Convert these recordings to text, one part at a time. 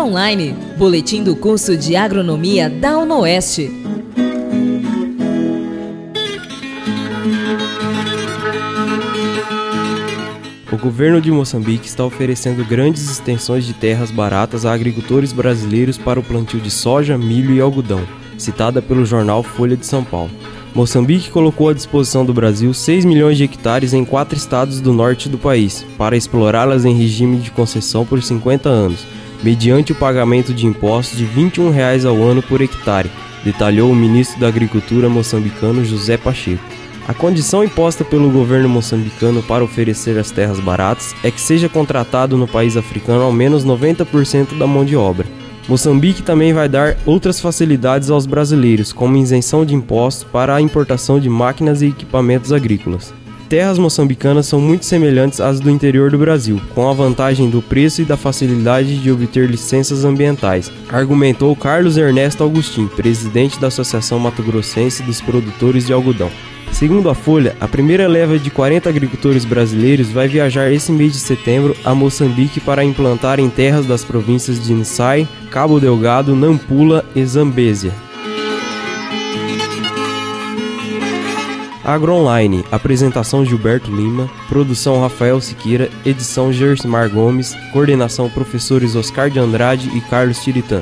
AgroOnline, boletim do curso de agronomia da UNOeste. O governo de Moçambique está oferecendo grandes extensões de terras baratas a agricultores brasileiros para o plantio de soja, milho e algodão, citada pelo jornal Folha de São Paulo. Moçambique colocou à disposição do Brasil 6 milhões de hectares em 4 estados do norte do país, para explorá-las em regime de concessão por 50 anos, mediante o pagamento de impostos de R$ 21 ao ano por hectare, detalhou o ministro da Agricultura moçambicano José Pacheco. A condição imposta pelo governo moçambicano para oferecer as terras baratas é que seja contratado no país africano ao menos 90% da mão de obra. Moçambique também vai dar outras facilidades aos brasileiros, como isenção de impostos para a importação de máquinas e equipamentos agrícolas. Terras moçambicanas são muito semelhantes às do interior do Brasil, com a vantagem do preço e da facilidade de obter licenças ambientais, argumentou Carlos Ernesto Augustin, presidente da Associação Mato Grossense dos Produtores de Algodão. Segundo a Folha, a primeira leva de 40 agricultores brasileiros vai viajar esse mês de setembro a Moçambique para implantar em terras das províncias de Nissai, Cabo Delgado, Nampula e Zambésia. AgroOnline, apresentação Gilberto Lima, produção Rafael Siqueira, edição Gersimar Gomes, coordenação professores Oscar de Andrade e Carlos Tiritã.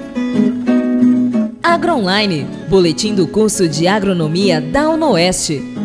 AgroOnline, boletim do curso de agronomia da UNOeste.